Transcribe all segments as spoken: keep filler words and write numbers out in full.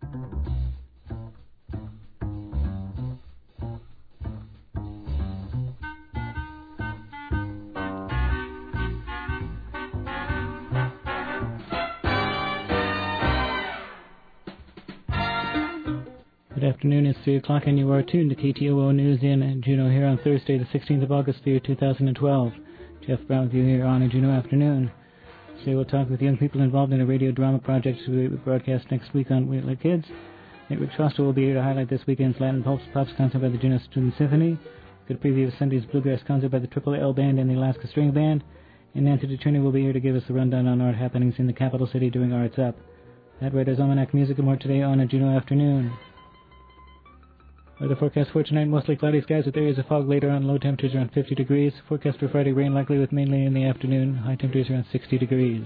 Good afternoon, it's three o'clock and you are tuned to K T O O News in Juneau here on Thursday, the sixteenth of August, the year two thousand twelve. Jeff Brown with you here on a Juneau afternoon. Today we'll talk with young people involved in a radio drama project to be broadcast next week on Wheatland Kids. Rick Foster will be here to highlight this weekend's Latin Pops Pops concert by the Juneau Student Symphony. Good preview of Sunday's Bluegrass concert by the Triple L Band and the Alaska String Band. And Nancy DeTrini will be here to give us a rundown on art happenings in the capital city during Arts Up. That Writer's Almanac Music and more today on a Juneau afternoon. Weather forecast for tonight, mostly cloudy skies with areas of fog later on, low temperatures around fifty degrees. Forecast for Friday, rain likely with mainly in the afternoon, high temperatures around sixty degrees.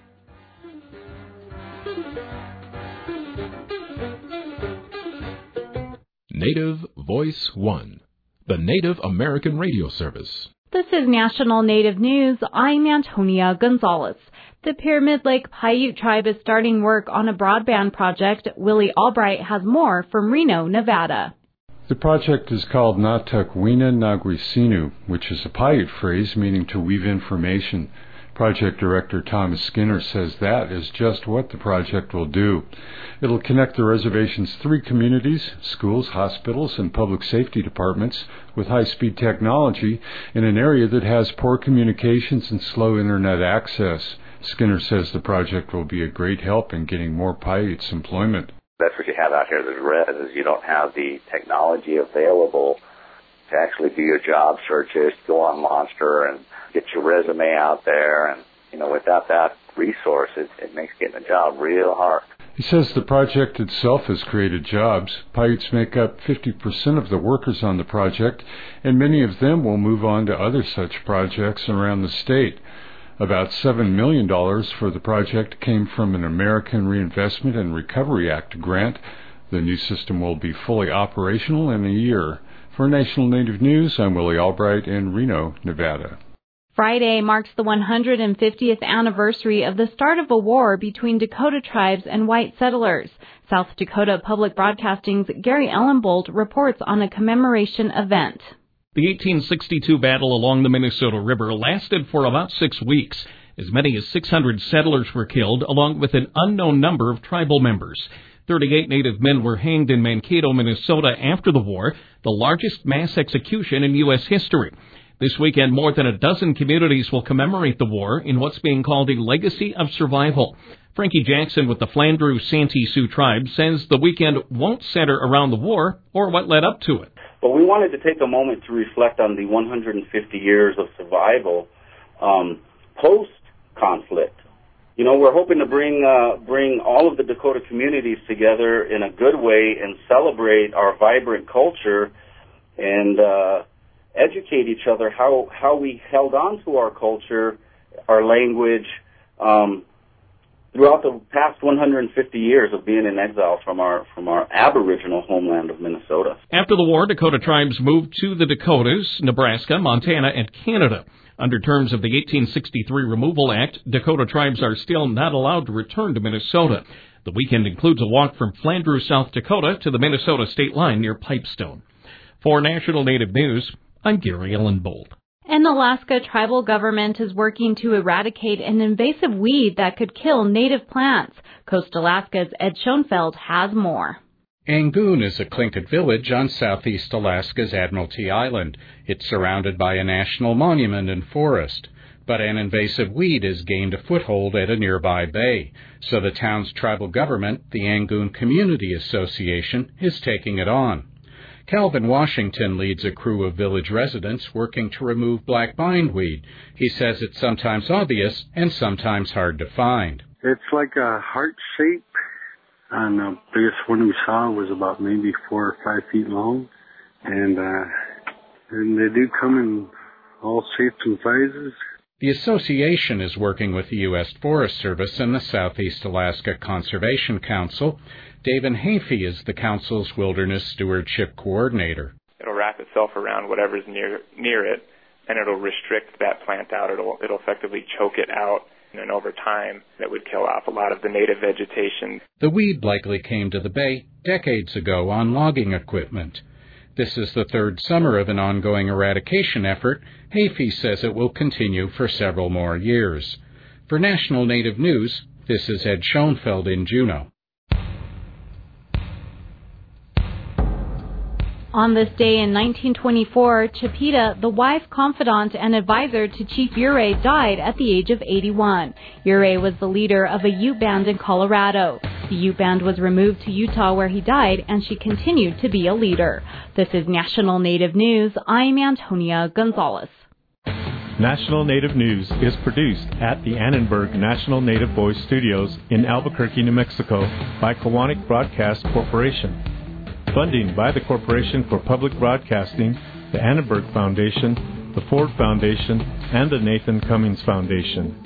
Native Voice One, the Native American radio service. This is National Native News. I'm Antonia Gonzalez. The Pyramid Lake Paiute Tribe is starting work on a broadband project. Willie Albright has more from Reno, Nevada. The project is called Natukwina Nagwisinu, which is a Paiute phrase meaning to weave information. Project Director Thomas Skinner says that is just what the project will do. It'll connect the reservation's three communities, schools, hospitals, and public safety departments, with high-speed technology in an area that has poor communications and slow internet access. Skinner says the project will be a great help in getting more Paiutes employment. That's what you have out here, the res, is you don't have the technology available to actually do your job searches, go on Monster and get your resume out there. And, you know, without that resource, it, it makes getting a job real hard. He says the project itself has created jobs. Paiutes make up fifty percent of the workers on the project, and many of them will move on to other such projects around the state. About seven million dollars for the project came from an American Reinvestment and Recovery Act grant. The new system will be fully operational in a year. For National Native News, I'm Willie Albright in Reno, Nevada. Friday marks the one hundred fiftieth anniversary of the start of a war between Dakota tribes and white settlers. South Dakota Public Broadcasting's Gary Ellenbold reports on a commemoration event. The eighteen sixty-two battle along the Minnesota River lasted for about six weeks. As many as six hundred settlers were killed, along with an unknown number of tribal members. thirty-eight Native men were hanged in Mankato, Minnesota after the war, the largest mass execution in U S history. This weekend, more than a dozen communities will commemorate the war in what's being called a legacy of survival. Frankie Jackson with the Flandreau Santee Sioux tribe says the weekend won't center around the war or what led up to it. But we wanted to take a moment to reflect on the one hundred fifty years of survival um, post-conflict. You know, we're hoping to bring uh, bring all of the Dakota communities together in a good way and celebrate our vibrant culture and uh, educate each other how, how we held on to our culture, our language, um, throughout the past one hundred fifty years of being in exile from our from our aboriginal homeland of Minnesota. After the war, Dakota tribes moved to the Dakotas, Nebraska, Montana, and Canada. Under terms of the eighteen sixty-three Removal Act, Dakota tribes are still not allowed to return to Minnesota. The weekend includes a walk from Flandreau, South Dakota, to the Minnesota state line near Pipestone. For National Native News, I'm Gary Ellenbold. An Alaska tribal government is working to eradicate an invasive weed that could kill native plants. Coast Alaska's Ed Schoenfeld has more. Angoon is a Tlingit village on southeast Alaska's Admiralty Island. It's surrounded by a national monument and forest. But an invasive weed has gained a foothold at a nearby bay. So the town's tribal government, the Angoon Community Association, is taking it on. Calvin Washington leads a crew of village residents working to remove black bindweed. He says it's sometimes obvious and sometimes hard to find. It's like a heart shape, and the biggest one we saw was about maybe four or five feet long. And, uh, and they do come in all shapes and sizes. The association is working with the U S Forest Service and the Southeast Alaska Conservation Council. David Hafey is the council's wilderness stewardship coordinator. It'll wrap itself around whatever's near near it, and it'll restrict that plant out. It'll it'll effectively choke it out. and over time it would kill off a lot of the native vegetation. The weed likely came to the bay decades ago on logging equipment. This is the third summer of an ongoing eradication effort. Hafey says it will continue for several more years. For National Native News, this is Ed Schoenfeld in Juneau. On this day in nineteen twenty-four, Chipeta, the wife, confidant, and advisor to Chief Ouray, died at the age of eighty-one. Ouray was the leader of a Ute band in Colorado. The Ute band was removed to Utah where he died, and she continued to be a leader. This is National Native News. I'm Antonia Gonzalez. National Native News is produced at the Annenberg National Native Voice Studios in Albuquerque, New Mexico by Kiwanis Broadcast Corporation. Funding by the Corporation for Public Broadcasting, the Annenberg Foundation, the Ford Foundation, and the Nathan Cummings Foundation.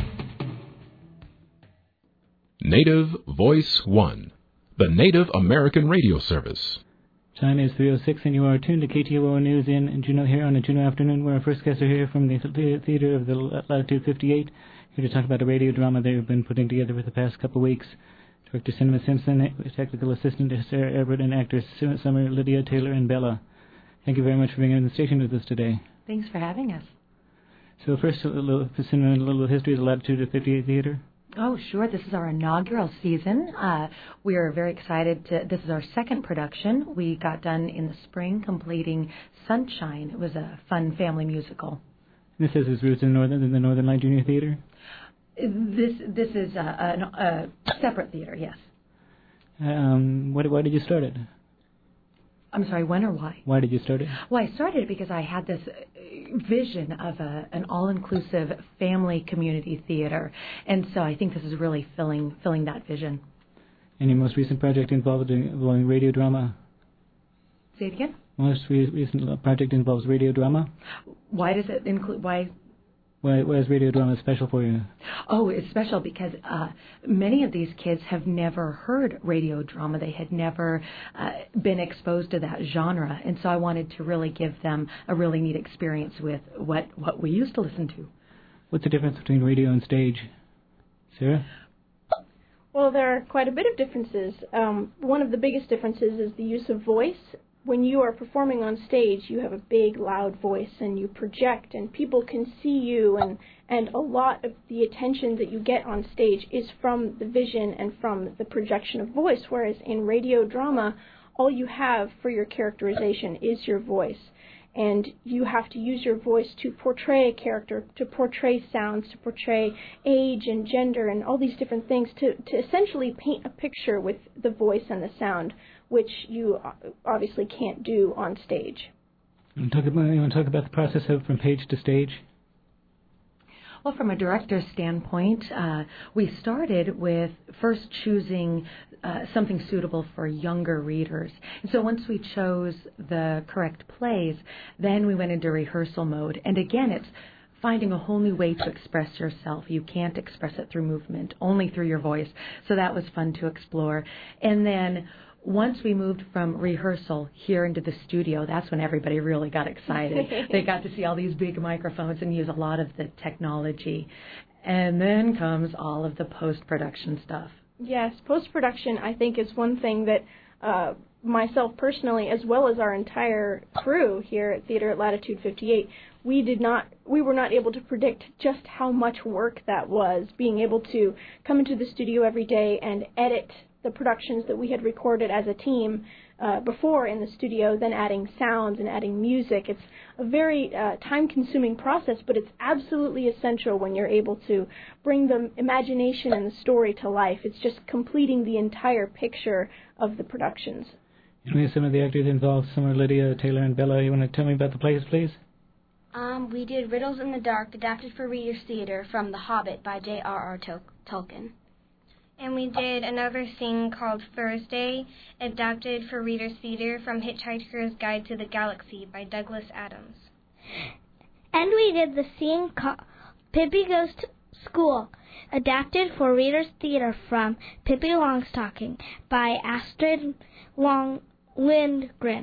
Native Voice One, the Native American radio service. Time is three oh six, and you are tuned to K T O O News in Juneau here on a Juneau afternoon, where our first guests are here from the Theater of the Latitude fifty-eight, here to talk about a radio drama they've been putting together for the past couple of weeks. Director Cinema Simpson, technical assistant Sarah Everett, and actors Summer, Lydia, Taylor, and Bella. Thank you very much for being on the station with us today. Thanks for having us. So first, a little, cinema, a little history of the Latitude fifty-eight Theater. Oh, sure. This is our inaugural season. Uh, we are very excited to, this is our second production. We got done in the spring, completing Sunshine. It was a fun family musical. This has its roots in, Northern, in the Northern Light Junior Theater? This this is a, a, a separate theater, yes. Um, why, why did you start it? I'm sorry, when or why? Why did you start it? Well, I started it because I had this vision of a, an all-inclusive family community theater, and so I think this is really filling filling that vision. And your most recent project involved involving radio drama? Say it again? Most re- recent project involves radio drama? Why does it include, why... Why, why is radio drama special for you? Oh, it's special because uh, many of these kids have never heard radio drama. They had never uh, been exposed to that genre. And so I wanted to really give them a really neat experience with what, what we used to listen to. What's the difference between radio and stage? Sarah? Well, there are quite a bit of differences. Um, one of the biggest differences is the use of voice. When you are performing on stage, you have a big, loud voice, and you project, and people can see you, and, and a lot of the attention that you get on stage is from the vision and from the projection of voice, whereas in radio drama, all you have for your characterization is your voice, and you have to use your voice to portray a character, to portray sounds, to portray age and gender and all these different things, to, to essentially paint a picture with the voice and the sound, which you obviously can't do on stage. You want to talk about, you want to talk about the process of from page to stage? Well, from a director's standpoint, uh, we started with first choosing uh, something suitable for younger readers. And so once we chose the correct plays, then we went into rehearsal mode. And again, it's finding a whole new way to express yourself. You can't express it through movement, only through your voice. So that was fun to explore. And then once we moved from rehearsal here into the studio, that's when everybody really got excited. They got to see all these big microphones and use a lot of the technology. And then comes all of the post-production stuff. Yes, post-production, I think, is one thing that uh, myself personally, as well as our entire crew here at Theater at Latitude fifty-eight, we did not, we were not able to predict just how much work that was, being able to come into the studio every day and edit the productions that we had recorded as a team uh, before in the studio, then adding sounds and adding music. It's a very uh, time-consuming process, but it's absolutely essential when you're able to bring the imagination and the story to life. It's just completing the entire picture of the productions. We have some of the actors involved. Some are Lydia, Taylor, and Bella. You want to tell me about the plays, please? Um, we did Riddles in the Dark, adapted for Reader's Theater from The Hobbit by J R R Tol- Tolkien. And we did another scene called Thursday, adapted for Reader's Theater from Hitchhiker's Guide to the Galaxy by Douglas Adams. And we did the scene called Pippi Goes to School, adapted for Reader's Theater from Pippi Longstocking by Astrid Long Lindgren.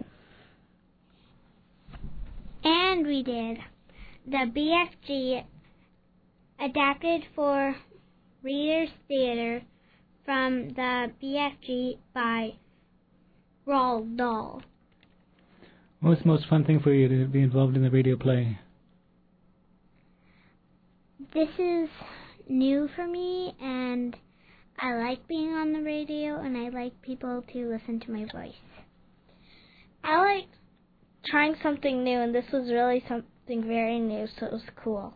And we did the B F G, adapted for Reader's Theater from the B F G by Roald Dahl. What was the most fun thing for you to be involved in the radio play? This is new for me, and I like being on the radio, and I like people to listen to my voice. I like trying something new, and this was really something very new, so it was cool.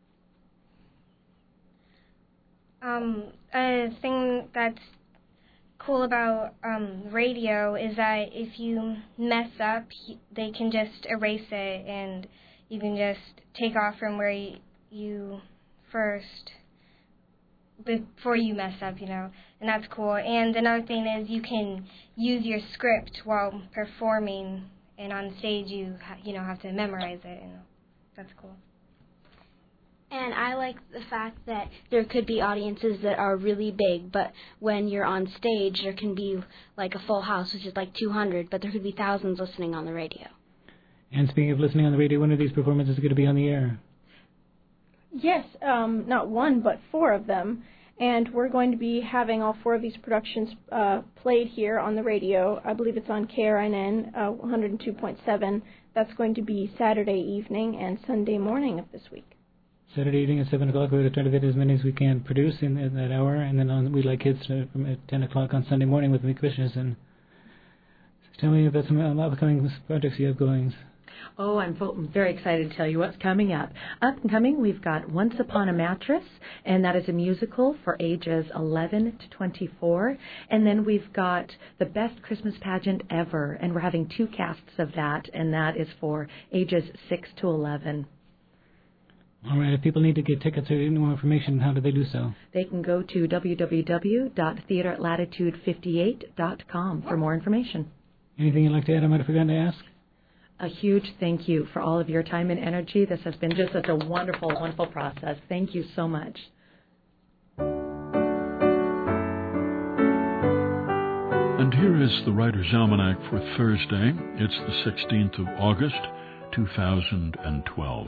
Um, a thing that's cool about um, radio is that if you mess up, they can just erase it, and you can just take off from where you, you first, before you mess up, you know, and that's cool. And another thing is you can use your script while performing, and on stage you, ha- you know, have to memorize it, and that's cool. And I like the fact that there could be audiences that are really big, but when you're on stage, there can be like a full house, which is like two hundred, but there could be thousands listening on the radio. And speaking of listening on the radio, when are these performances going to be on the air? Yes, um, not one, but four of them. And we're going to be having all four of these productions uh, played here on the radio. I believe it's on K R N N uh, one oh two point seven. That's going to be Saturday evening and Sunday morning of this week. Saturday evening at seven o'clock, we're going to try to get as many as we can produce in, in that hour, and then on, we like kids to, from at ten o'clock on Sunday morning with Mick Christensen. So tell me about some upcoming projects you have going. Oh, I'm very excited to tell you what's coming up. Up and coming, we've got Once Upon a Mattress, and that is a musical for ages eleven to twenty-four. And then we've got The Best Christmas Pageant Ever, and we're having two casts of that, and that is for ages six to eleven. All right, if people need to get tickets or more information, how do they do so? They can go to w w w dot theater at latitude fifty-eight dot com for more information. Anything you'd like to add I might have forgotten to ask? A huge thank you for all of your time and energy. This has been just such a wonderful, wonderful process. Thank you so much. And here is the Writer's Almanac for Thursday. It's the sixteenth of August, two thousand twelve.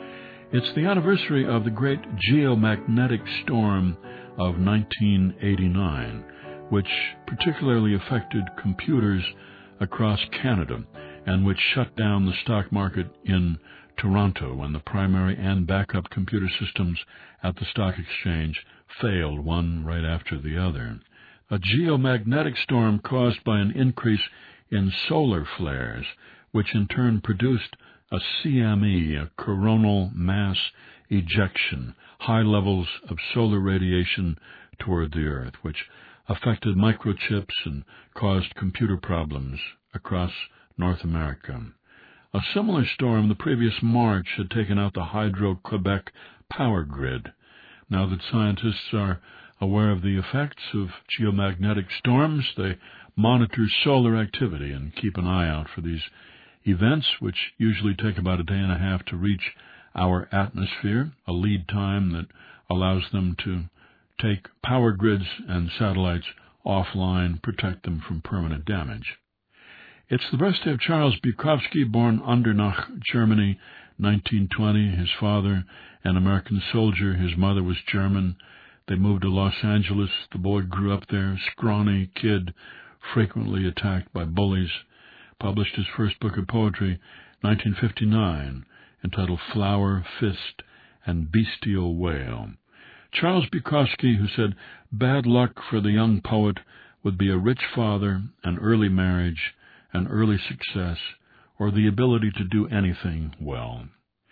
It's the anniversary of the great geomagnetic storm of nineteen eighty-nine, which particularly affected computers across Canada and which shut down the stock market in Toronto when the primary and backup computer systems at the stock exchange failed one right after the other. A geomagnetic storm caused by an increase in solar flares, which in turn produced a C M E, a coronal mass ejection, high levels of solar radiation toward the Earth, which affected microchips and caused computer problems across North America. A similar storm the previous March had taken out the Hydro-Quebec power grid. Now that scientists are aware of the effects of geomagnetic storms, they monitor solar activity and keep an eye out for these events, which usually take about a day and a half to reach our atmosphere, a lead time that allows them to take power grids and satellites offline, protect them from permanent damage. It's the birthday of Charles Bukowski, born Andernach, Germany, nineteen twenty. His father, an American soldier. His mother was German. They moved to Los Angeles. The boy grew up there, scrawny kid, frequently attacked by bullies. Published his first book of poetry, nineteen fifty-nine, entitled Flower, Fist, and Bestial Wail. Charles Bukowski, who said bad luck for the young poet would be a rich father, an early marriage, an early success, or the ability to do anything well.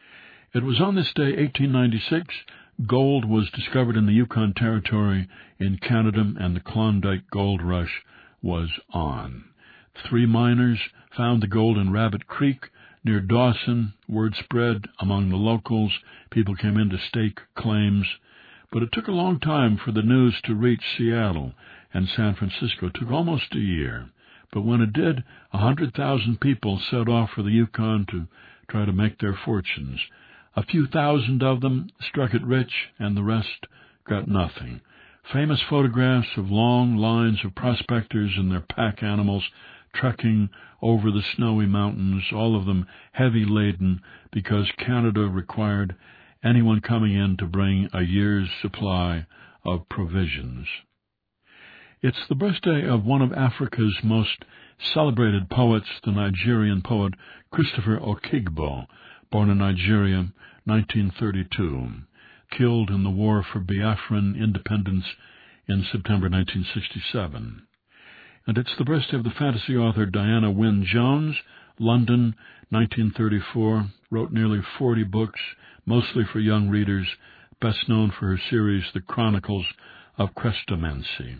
It was on this day, eighteen ninety-six, gold was discovered in the Yukon Territory in Canada, and the Klondike Gold Rush was on. Three miners found the gold in Rabbit Creek near Dawson. Word spread among the locals. People came in to stake claims. But it took a long time for the news to reach Seattle and San Francisco. It took almost a year. But when it did, a hundred thousand people set off for the Yukon to try to make their fortunes. A few thousand of them struck it rich, and the rest got nothing. Famous photographs of long lines of prospectors and their pack animals trekking over the snowy mountains, all of them heavy laden because Canada required anyone coming in to bring a year's supply of provisions. It's the birthday of one of Africa's most celebrated poets, the Nigerian poet Christopher Okigbo, born in Nigeria, nineteen thirty-two, killed in the War for Biafran independence in September nineteen sixty-seven. And it's the birthday of the fantasy author Diana Wynne Jones, London, nineteen thirty-four, wrote nearly forty books, mostly for young readers, best known for her series The Chronicles of Crestomancy.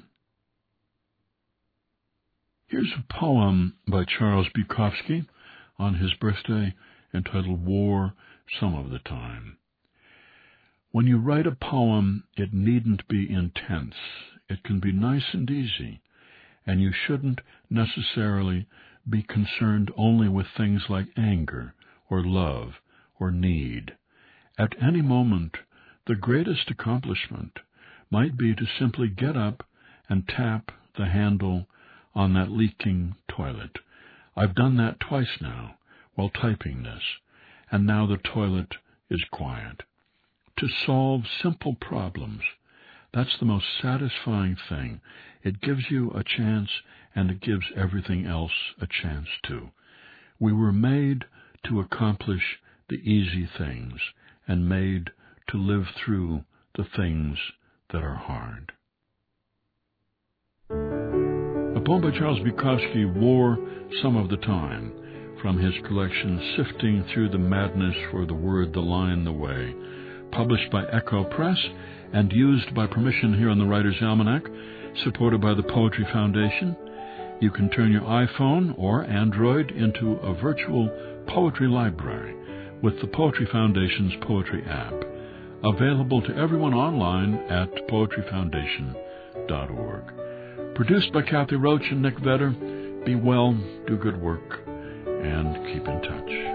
Here's a poem by Charles Bukowski on his birthday entitled War Some of the Time. When you write a poem, it needn't be intense. It can be nice and easy, and you shouldn't necessarily be concerned only with things like anger or love or need. At any moment, the greatest accomplishment might be to simply get up and tap the handle on that leaking toilet. I've done that twice now while typing this, and now the toilet is quiet. To solve simple problems, that's the most satisfying thing. It gives you a chance, and it gives everything else a chance too. We were made to accomplish the easy things and made to live through the things that are hard. A poem by Charles Bukowski, War Some of the Time, from his collection Sifting Through the Madness for the Word, the Line, the Way, published by Echo Press and used by permission here on the Writer's Almanac, supported by the Poetry Foundation. You can turn your iPhone or Android into a virtual poetry library with the Poetry Foundation's Poetry app, available to everyone online at poetry foundation dot org. Produced by Kathy Roach and Nick Vedder. Be well, do good work, and keep in touch.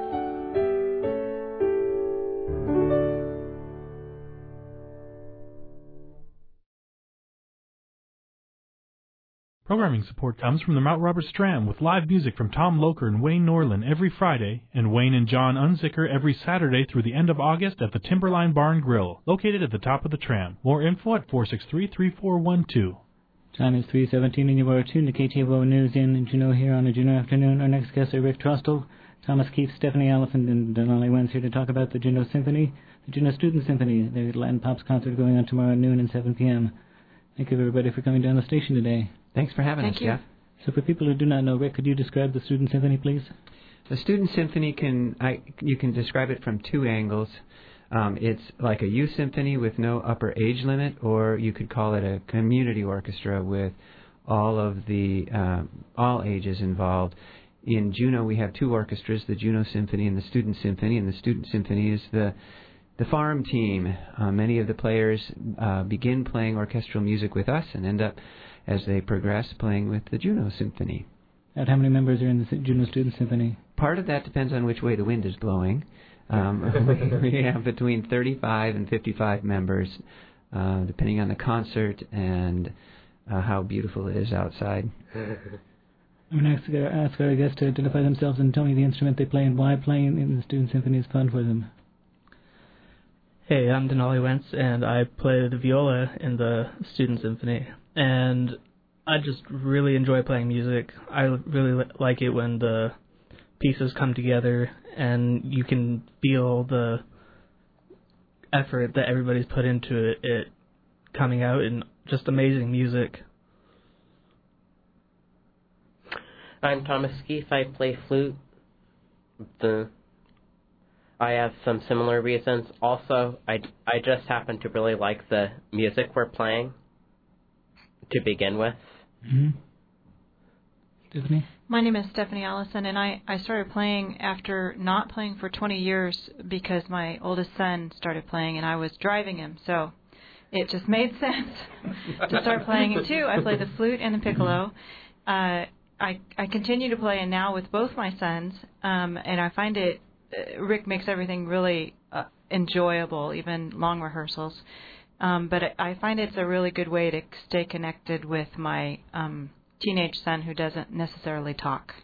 Programming support comes from the Mount Robert Strand with live music from Tom Loker and Wayne Norland every Friday, and Wayne and John Unzicker every Saturday through the end of August at the Timberline Barn Grill, located at the top of the tram. More info at four six three, three four one two. Time is three seventeen and you are tuned to K T O O News in Juneau here on a Juneau afternoon. Our next guests are Rick Trostel, Thomas Keefe, Stephanie Allison, and Denali Wentz here to talk about the Juneau Symphony, the Juneau Student Symphony, their Latin Pops concert going on tomorrow at noon and seven p.m. Thank you, everybody, for coming down the station today. Thanks for having Thank us, you. Jeff. So for people who do not know, Rick, could you describe the Student Symphony, please? The Student Symphony, can I, you can describe it from two angles. Um, it's like a youth symphony with no upper age limit, or you could call it a community orchestra with all of the uh, all ages involved. In Juneau, we have two orchestras, the Juneau Symphony and the Student Symphony, and the Student Symphony is the the farm team. Uh, many of the players uh, begin playing orchestral music with us and end up, as they progress, playing with the Juneau Symphony. And how many members are in the Juneau Student Symphony? Part of that depends on which way the wind is blowing. Um, we, we have between thirty-five and fifty-five members, uh, depending on the concert and uh, how beautiful it is outside. I'm going to ask, ask our guests to identify themselves and tell me the instrument they play and why playing in the Student Symphony is fun for them. Hey, I'm Denali Wentz, and I play the viola in the Student Symphony. And I just really enjoy playing music. I really like it when the pieces come together and you can feel the effort that everybody's put into it, it coming out in just amazing music. I'm Thomas Keefe. I play flute. The I have some similar reasons. Also, I, I just happen to really like the music we're playing to begin with. Mm-hmm. Stephanie? My name is Stephanie Allison, and I, I started playing after not playing for twenty years because my oldest son started playing and I was driving him, so it just made sense to start playing it too. I play the flute and the piccolo. Uh, I, I continue to play, and now with both my sons, um, and I find it, uh, Rick makes everything really uh, enjoyable, even long rehearsals. Um, but I, I find it's a really good way to stay connected with my um, teenage son who doesn't necessarily talk.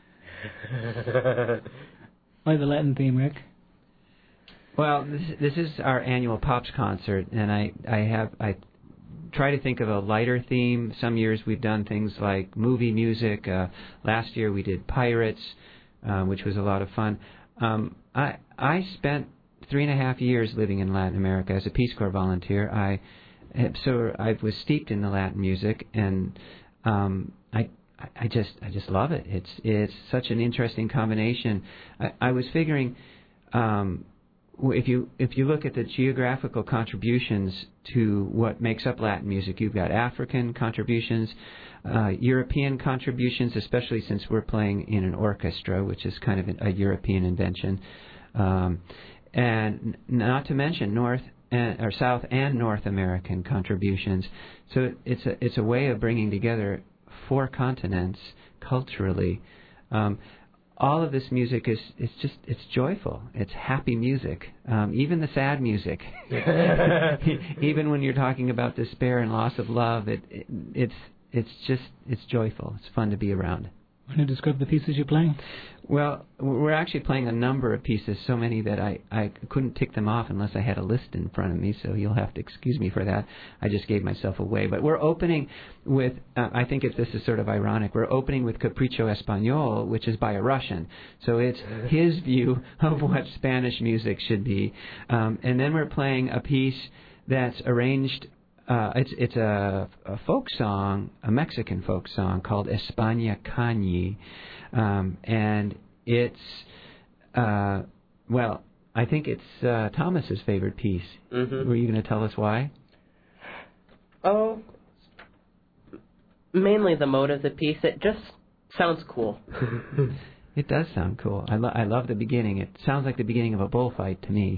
Why the Latin theme, Rick? Well, this, this is our annual Pops concert, and I, I have I try to think of a lighter theme. Some years we've done things like movie music. Uh, last year we did Pirates, uh, which was a lot of fun. Um, I I spent three and a half years living in Latin America as a Peace Corps volunteer. I so I was steeped in the Latin music, and um, I I just I just love it. It's it's such an interesting combination. I, I was figuring. Um, If you if you look at the geographical contributions to what makes up Latin music, you've got African contributions, uh, European contributions, especially since we're playing in an orchestra, which is kind of a European invention, um, and not to mention North and, or South and North American contributions. So it's a it's a way of bringing together four continents culturally. Um, All of this music is it's just it's joyful. It's happy music. Um, even the sad music, even when you're talking about despair and loss of love, it, it it's it's just it's joyful. It's fun to be around. Want to describe the pieces you're playing? Well, we're actually playing a number of pieces, so many that I, I couldn't tick them off unless I had a list in front of me, so you'll have to excuse me for that. I just gave myself away. But we're opening with, uh, I think if this is sort of ironic, we're opening with Capricho Español, which is by a Russian. So it's his view of what Spanish music should be. Um, and then we're playing a piece that's arranged. Uh, it's it's a, a folk song, a Mexican folk song called España Cañi, um, and it's uh, well, I think it's uh, Thomas's favorite piece. Mm-hmm. Were you going to tell us why? Oh, mainly the mode of the piece. It just sounds cool. It does sound cool. I, lo- I love the beginning. It sounds like the beginning of a bullfight to me.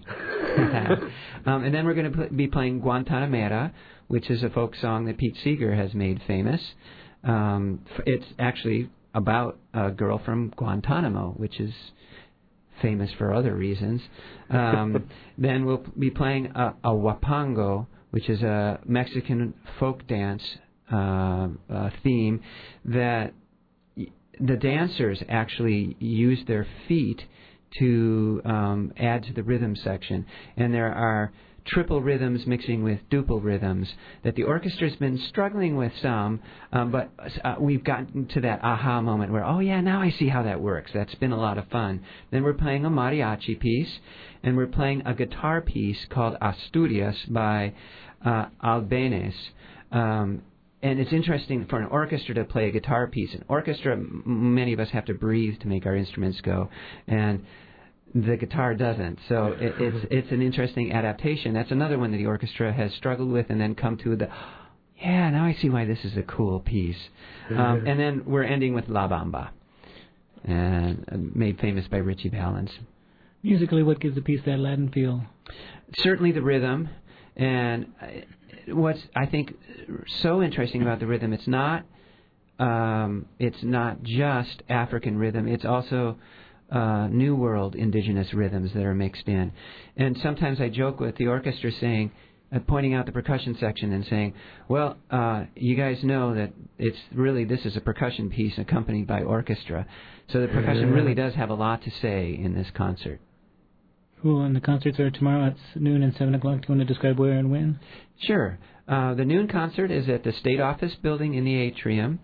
um, and then we're going to pl- be playing Guantanamera, which is a folk song that Pete Seeger has made famous. Um, it's actually about a girl from Guantanamo, which is famous for other reasons. Um, then we'll be playing a, a Huapango, which is a Mexican folk dance uh, uh, theme that the dancers actually use their feet to um, add to the rhythm section. And there are triple rhythms mixing with duple rhythms that the orchestra's been struggling with some, um, but uh, we've gotten to that aha moment where, oh yeah, now I see how that works. That's been a lot of fun. Then we're playing a mariachi piece, and we're playing a guitar piece called Asturias by uh, Albanese. Um, And it's interesting for an orchestra to play a guitar piece. An orchestra, m- many of us have to breathe to make our instruments go, and the guitar doesn't. So it, it's it's an interesting adaptation. That's another one that the orchestra has struggled with, and then come to the, yeah, now I see why this is a cool piece. Um, and then we're ending with La Bamba, and uh, made famous by Ritchie Valens. Musically, what gives the piece that Latin feel? Certainly the rhythm, and what's I think so interesting about the rhythm, it's not um, it's not just African rhythm, it's also uh, New World indigenous rhythms that are mixed in. And sometimes I joke with the orchestra saying, uh, pointing out the percussion section and saying, well, uh, you guys know that it's really, this is a percussion piece accompanied by orchestra. So the percussion really does have a lot to say in this concert. Cool, and the concerts are tomorrow at noon and seven o'clock. Do you want to describe where and when? Sure. Uh, the noon concert is at the State Office building in the atrium.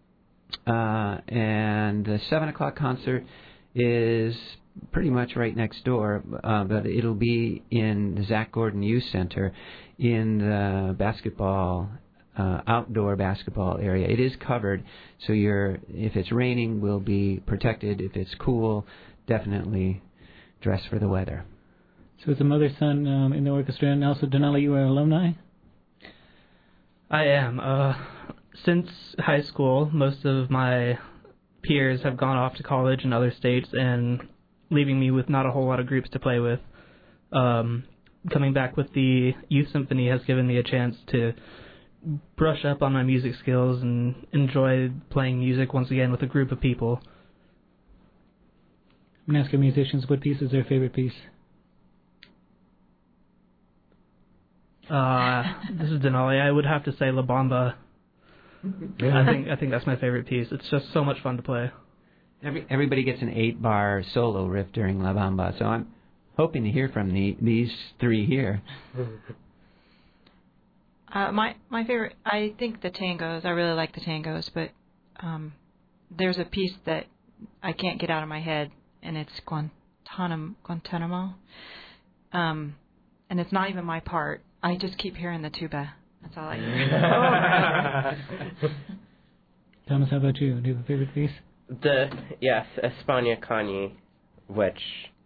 Uh, and the seven o'clock concert is pretty much right next door, uh, but it'll be in the Zach Gordon Youth Center in the basketball, uh, outdoor basketball area. It is covered, so you're, if it's raining, we'll be protected. If it's cool, definitely dress for the weather. So it's a mother-son um, in the orchestra, and also Denali, you are an alumni? I am. Uh, since high school, most of my peers have gone off to college in other states, and leaving me with not a whole lot of groups to play with. Um, coming back with the Youth Symphony has given me a chance to brush up on my music skills and enjoy playing music once again with a group of people. I'm going to ask our musicians what piece is their favorite piece. Uh, this is Denali. I would have to say La Bamba. I think I think that's my favorite piece. It's just so much fun to play. Every, everybody gets an eight-bar solo riff during La Bamba, so I'm hoping to hear from the, these three here. Uh, my my favorite, I think the tangos. I really like the tangos, but um, there's a piece that I can't get out of my head, and it's Guantanamo. Guantanamo. Um, and it's not even my part. I just keep hearing the tuba. That's all I hear. Thomas, how about you? Do you have a favorite piece? The yes, España Cañi, which,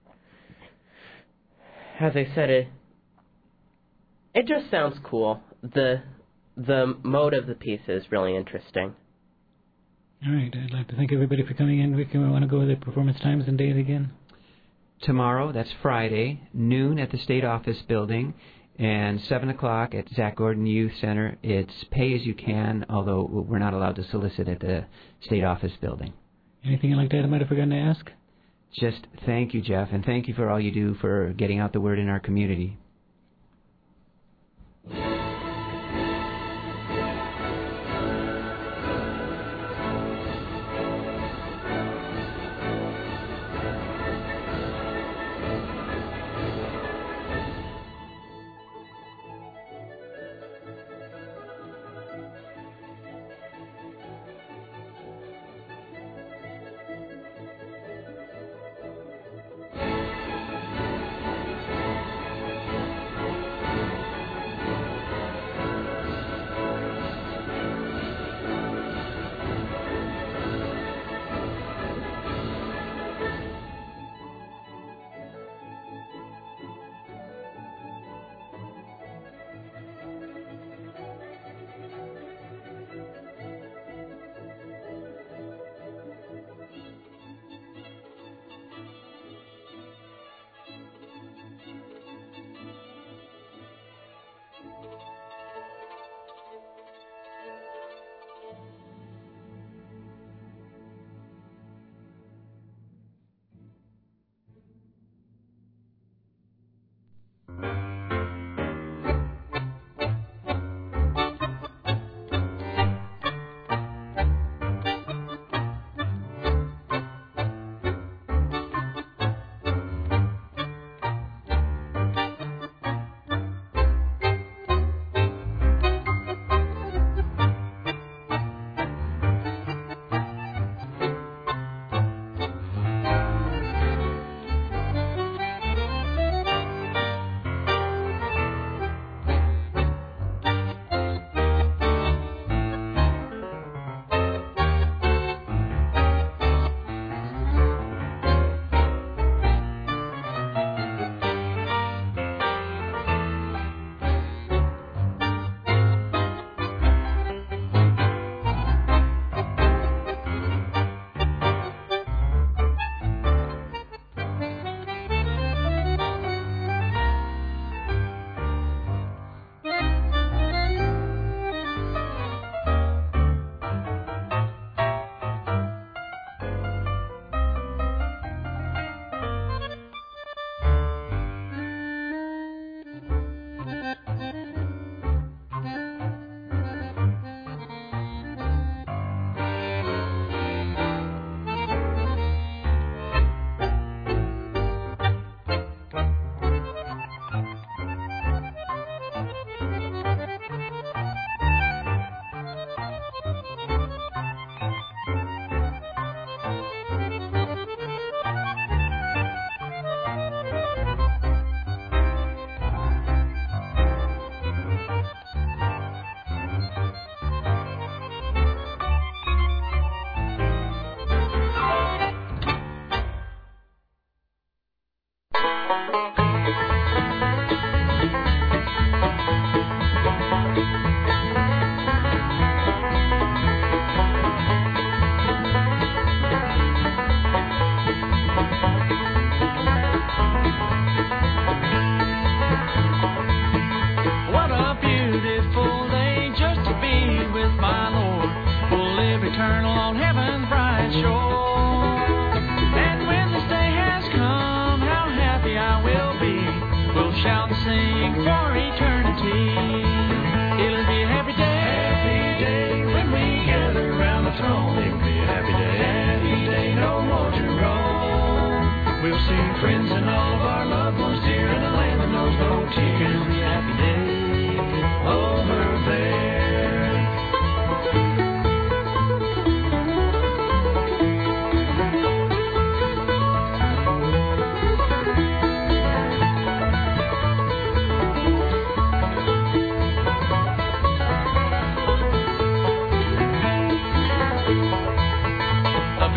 as I said, it it just sounds cool. The the mode of the piece is really interesting. All right, I'd like to thank everybody for coming in. We can want to go over the performance times and days again. Tomorrow, that's Friday, noon at the State Office Building, and seven o'clock at Zach Gordon Youth Center. It's pay as you can, although we're not allowed to solicit at the State Office Building. Anything like that I might have forgotten to ask? Just thank you, Jeff, and thank you for all you do for getting out the word in our community. Friends and all of our loved ones dear in a land that knows no tears. It'll be a happy day over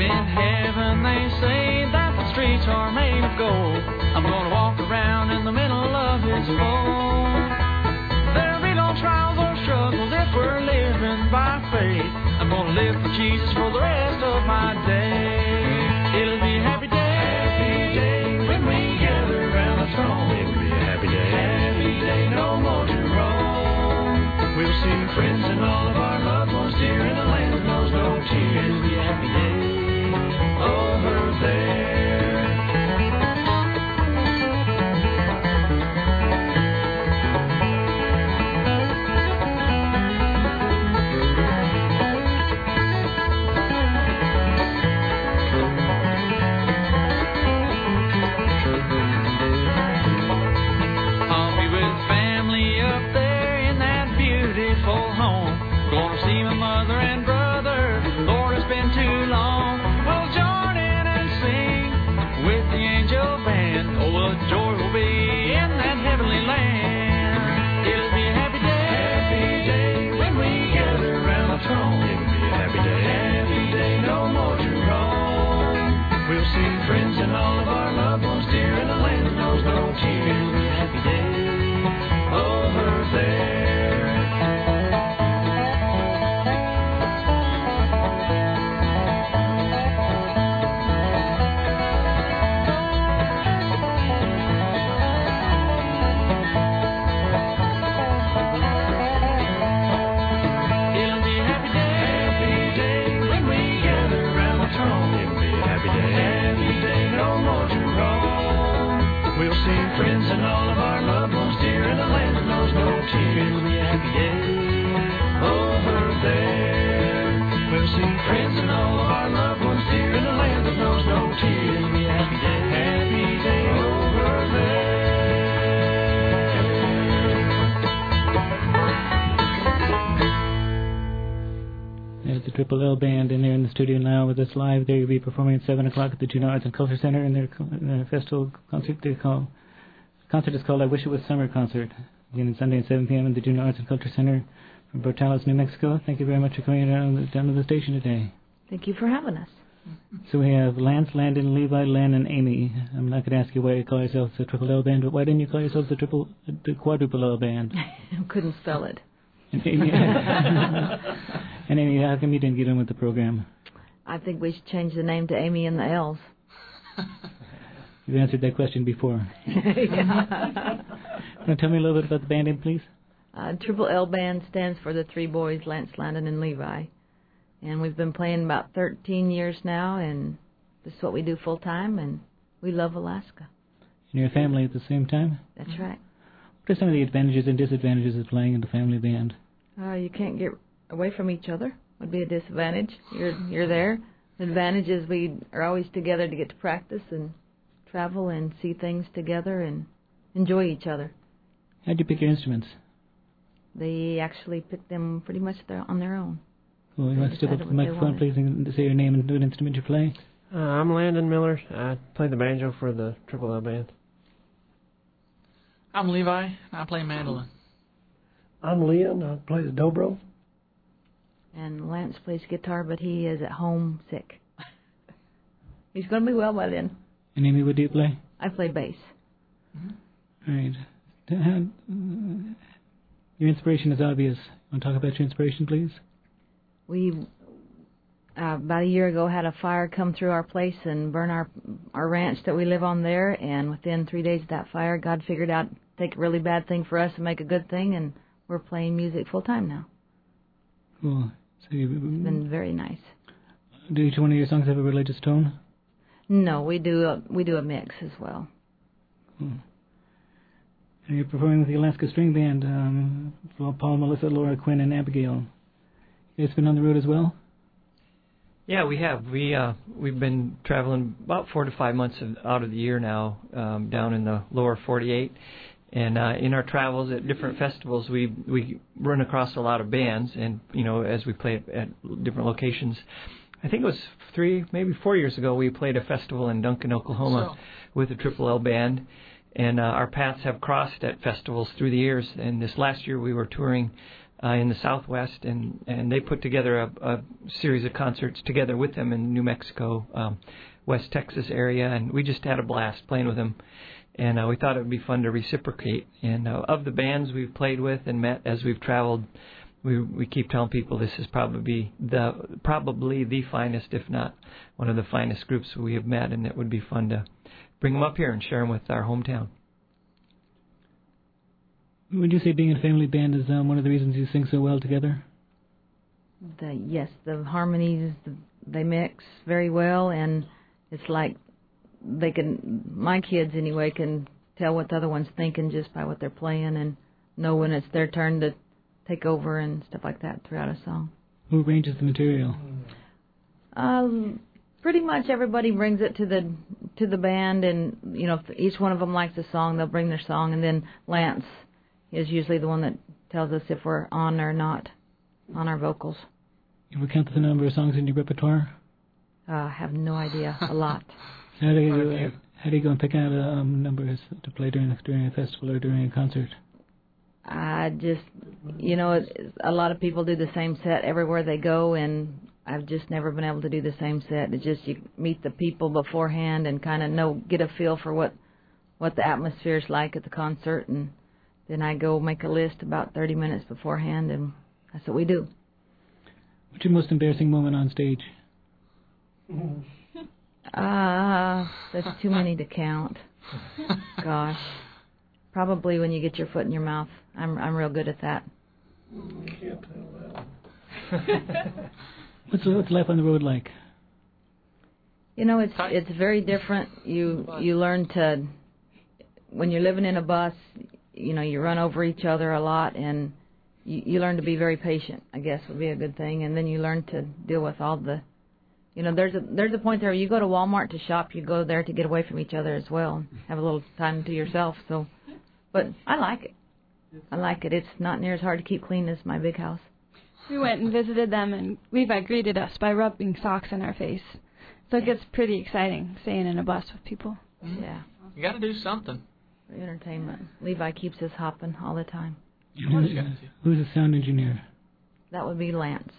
in heaven they say that the streets are made of gold. I'm gonna walk around in the middle of his fold. There'll be no trials or struggles if we're living by faith. I'm gonna live for Jesus for the rest of my day. It'll be a happy day, happy day when we gather around the throne. It'll be a happy day, happy day, no more to roam. We'll see friends and all of our loved ones dear in the land that knows no tears. It'll be a happy day over there. Friends and all of our loved ones dear in the land that knows no tears. It'll be a happy day over there. It'll be a happy day, happy day when we gather around the throne. It'll be a happy day. No more to roam. We'll see friends and all of our loved ones dear in the land that knows no tears. It'll be a happy day over there. We'll see friends and all of our loved ones dear in the land that knows no tears. It'll be a happy day, happy day over there. There's the Triple L Band in there in the studio now with us live. They'll be performing at seven o'clock at the Juneau Arts and Culture Center in their, their festival concert. They call, the concert is called I Wish It Was Summer Concert. Beginning Sunday at seven p.m. at the Juneau Arts and Culture Center from Portales, New Mexico. Thank you very much for coming down, down to the station today. Thank you for having us. So we have Lance, Landon, Levi, Len, and Amy. I'm not going to ask you why you call yourselves the Triple L Band, but why didn't you call yourselves the Triple, the Quadruple L Band? Couldn't spell it. And Amy, and Amy, how come you didn't get in with the program? I think we should change the name to Amy and the L's. You've answered that question before. Yeah. Want to tell me a little bit about the band name, please? Uh, Triple L Band stands for the three boys, Lance, Landon, and Levi. And we've been playing about thirteen years now, and this is what we do full time, and we love Alaska. And you're a family at the same time? That's right. What are some of the advantages and disadvantages of playing in the family band? Uh, you can't get away from each other. Would be a disadvantage. You're you're there. The advantage is we are always together to get to practice and travel and see things together and enjoy each other. How'd you pick your instruments? They actually pick them pretty much their, on their own. Well, you want to step up to the microphone, please, and say your name and what instrument you play? Uh, I'm Landon Miller. I play the banjo for the Triple L Band. I'm Levi, and I play mandolin. I'm Leon, I play the dobro. And Lance plays guitar, but he is at home sick. He's going to be well by then. And Amy, what do you play? I play bass. Mm-hmm. All right. Uh, your inspiration is obvious. Want to talk about your inspiration, please? We, uh, about a year ago, had a fire come through our place and burn our our ranch that we live on there. And within three days of that fire, God figured out take a really bad thing for us and make a good thing, and we're playing music full time now. Cool. So you, it's been very nice. Do each one of your songs have a religious tone? No, we do a, we do a mix as well. Cool. And you're performing with the Alaska String Band, um, Paul, Melissa, Laura, Quinn, and Abigail. You guys been on the road as well? Yeah, we have. We uh, we've been traveling about four to five months of, out of the year now, um, down in the lower forty-eight. And uh, in our travels at different festivals, we we run across a lot of bands, and you know, as we play at different locations. I think it was three, maybe four years ago, we played a festival in Duncan, Oklahoma, so. with the Triple L Band, and uh, our paths have crossed at festivals through the years. And this last year, we were touring uh, in the Southwest, and, and they put together a, a series of concerts together with them in New Mexico, um, West Texas area, and we just had a blast playing with them. And uh, we thought it would be fun to reciprocate. And uh, of the bands we've played with and met as we've traveled, we we keep telling people this is probably the probably the finest, if not one of the finest groups we have met, and it would be fun to bring them up here and share them with our hometown. Would you say being in a family band is um, one of the reasons you sing so well together? The, yes, the harmonies, they mix very well, and it's like they can, my kids anyway, can tell what the other one's thinking just by what they're playing and know when it's their turn to take over and stuff like that throughout a song. Who arranges the material? Um, pretty much everybody brings it to the to the band, and you know, if each one of them likes a song, they'll bring their song, and then Lance is usually the one that tells us if we're on or not on our vocals. You ever count the number of songs in your repertoire? Uh, I have no idea. A lot. So how do you uh, how do you go and pick out um, numbers to play during during a festival or during a concert? I just, you know, a lot of people do the same set everywhere they go, and I've just never been able to do the same set. It's just you meet the people beforehand and kind of know, get a feel for what what the atmosphere is like at the concert, and then I go make a list about thirty minutes beforehand, and that's what we do. What's your most embarrassing moment on stage? Ah, uh, there's too many to count. Gosh. Probably when you get your foot in your mouth. I'm I'm real good at that. Can't tell that. what's what's life on the road like? You know, it's it's very different. You you learn to, when you're living in a bus, you know, you run over each other a lot, and you, you learn to be very patient, I guess would be a good thing. And then you learn to deal with all the, you know, there's a there's a point there, you go to Walmart to shop, you go there to get away from each other as well, have a little time to yourself. So, but I like it. I like it. It's not near as hard to keep clean as my big house. We went and visited them, and Levi greeted us by rubbing socks in our face. So it gets pretty exciting staying in a bus with people. Mm-hmm. Yeah. You got to do something. For entertainment. Levi keeps us hopping all the time. Who's, who's the sound engineer? That would be Lance.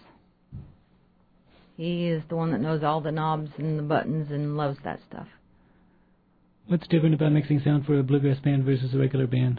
He is the one that knows all the knobs and the buttons and loves that stuff. What's different about mixing sound for a bluegrass band versus a regular band?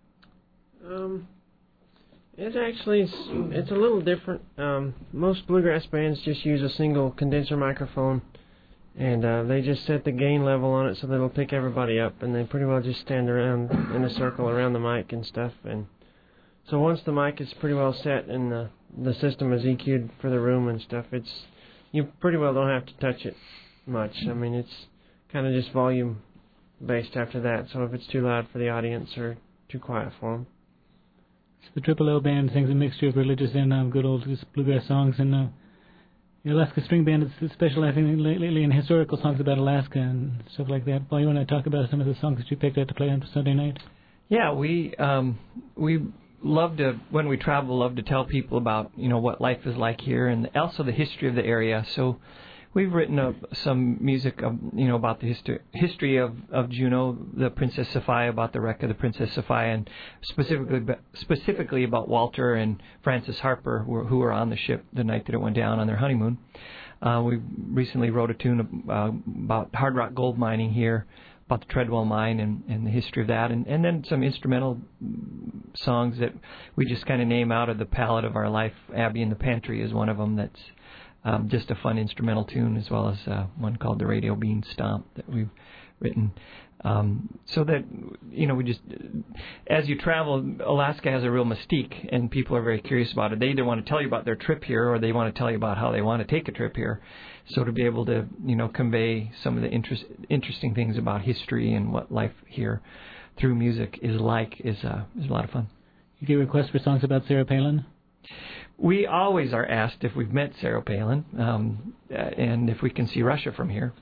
Um, it's actually it's, it's a little different. Um, most bluegrass bands just use a single condenser microphone, and uh, they just set the gain level on it so that it'll pick everybody up, and they pretty well just stand around in a circle around the mic and stuff. And so once the mic is pretty well set and the the system is E Q'd for the room and stuff, it's you pretty well don't have to touch it much. I mean, it's kind of just volume based after that. So if it's too loud for the audience or too quiet for them. So the Triple L band sings a mixture of religious and um, good old bluegrass songs, and uh, the Alaska String Band is specializing lately in historical songs about Alaska and stuff like that. Paul, you want to talk about some of the songs that you picked out to play on Sunday night? Yeah, we um, we love to, when we travel, love to tell people about, you know, what life is like here and also the history of the area. So we've written up some music, of, you know, about the history history of, of Juneau, the Princess Sophia, about the wreck of the Princess Sophia, and specifically specifically about Walter and Frances Harper, who were, who were on the ship the night that it went down on their honeymoon. Uh, we recently wrote a tune uh, about hard rock gold mining here, about the Treadwell mine and, and the history of that, and, and then some instrumental songs that we just kind of name out of the palette of our life. Abby in the Pantry is one of them that's Um, just a fun instrumental tune, as well as uh, one called the Radio Bean Stomp that we've written. Um, so that, you know, we just, as you travel, Alaska has a real mystique, and people are very curious about it. They either want to tell you about their trip here, or they want to tell you about how they want to take a trip here. So to be able to, you know, convey some of the interest, interesting things about history and what life here through music is like is, uh, is a lot of fun. You get requests for songs about Sarah Palin? We always are asked if we've met Sarah Palin, um, and if we can see Russia from here.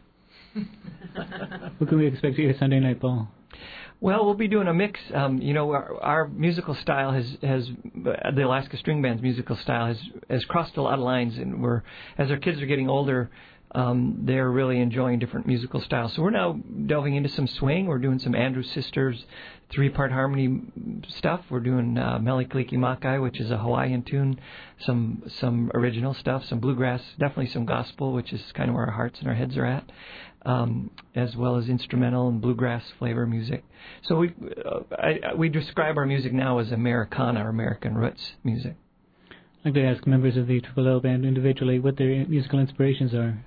What can we expect here Sunday night, Paul? Well, we'll be doing a mix. Um, you know, our, our musical style has, has uh, the Alaska String Band's musical style has, has crossed a lot of lines, and we're, as our kids are getting older, um, they're really enjoying different musical styles. So we're now delving into some swing. We're doing some Andrews Sisters three-part harmony stuff. We're doing uh, Mele Kalikimaka, which is a Hawaiian tune, some some original stuff, some bluegrass, definitely some gospel, which is kind of where our hearts and our heads are at, um, as well as instrumental and bluegrass flavor music. So we uh, I, we describe our music now as Americana, or American roots music. I'd like to ask members of the Triple L Band individually what their musical inspirations are.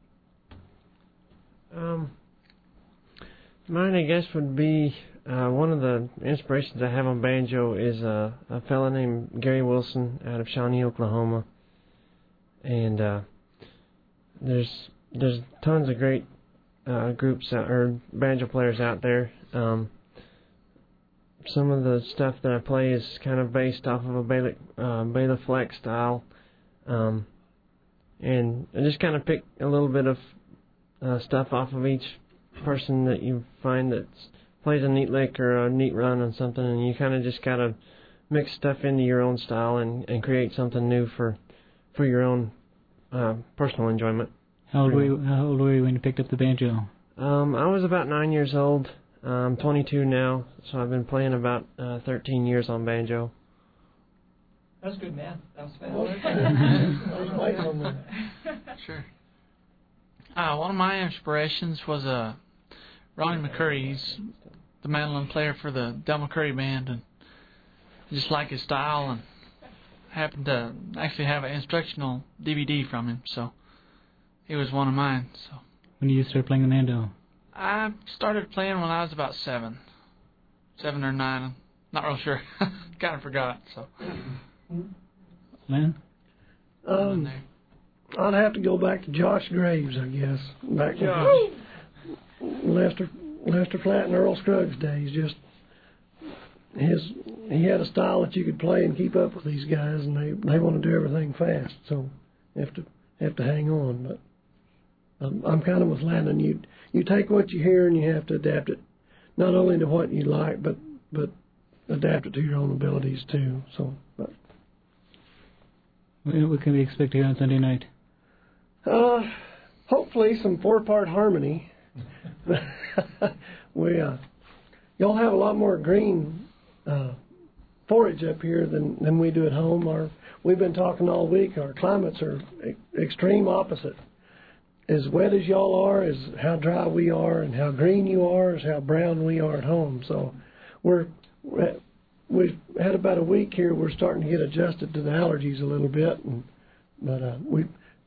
Um, mine, I guess, would be uh, one of the inspirations I have on banjo is uh, a fella named Gary Wilson out of Shawnee, Oklahoma, and uh, there's there's tons of great uh, groups out, or banjo players out there. Um, some of the stuff that I play is kind of based off of a Bela, uh, Bela Fleck style, um, and I just kind of pick a little bit of Uh, stuff off of each person that you find that plays a neat lick or a neat run on something, and you kind of just gotta mix stuff into your own style and, and create something new for for your own uh, personal enjoyment. How old were you, how old were you when you picked up the banjo? Um, I was about nine years old. I'm twenty-two now, so I've been playing about uh, thirteen years on banjo. That's good, man. That was fast. Sure. Uh, one of my inspirations was uh, Ronnie McCurry. He's the mandolin player for the Del McCurry Band, and I just like his style, and happened to actually have an instructional D V D from him, so he was one of mine. So when did you start playing the mando? I started playing when I was about seven, seven or nine. I'm not real sure. Kind of forgot. So, Lynn? Um, I'd have to go back to Josh Graves, I guess. Back Josh. to Lester Lester Flatt and Earl Scruggs days. Just his he had a style that you could play and keep up with these guys, and they they want to do everything fast, so you have to have to hang on. But I'm, I'm kind of with Landon. You you take what you hear and you have to adapt it, not only to what you like, but but adapt it to your own abilities too. So, but what can we expect here on Sunday night? Uh, hopefully some four-part harmony. we, uh, y'all have a lot more green uh, forage up here than, than we do at home. Our, we've been talking all week. Our climates are e- extreme opposite. As wet as y'all are is how dry we are, and how green you are is how brown we are at home. So we're we've had about a week here. We're starting to get adjusted to the allergies a little bit, and but uh, we.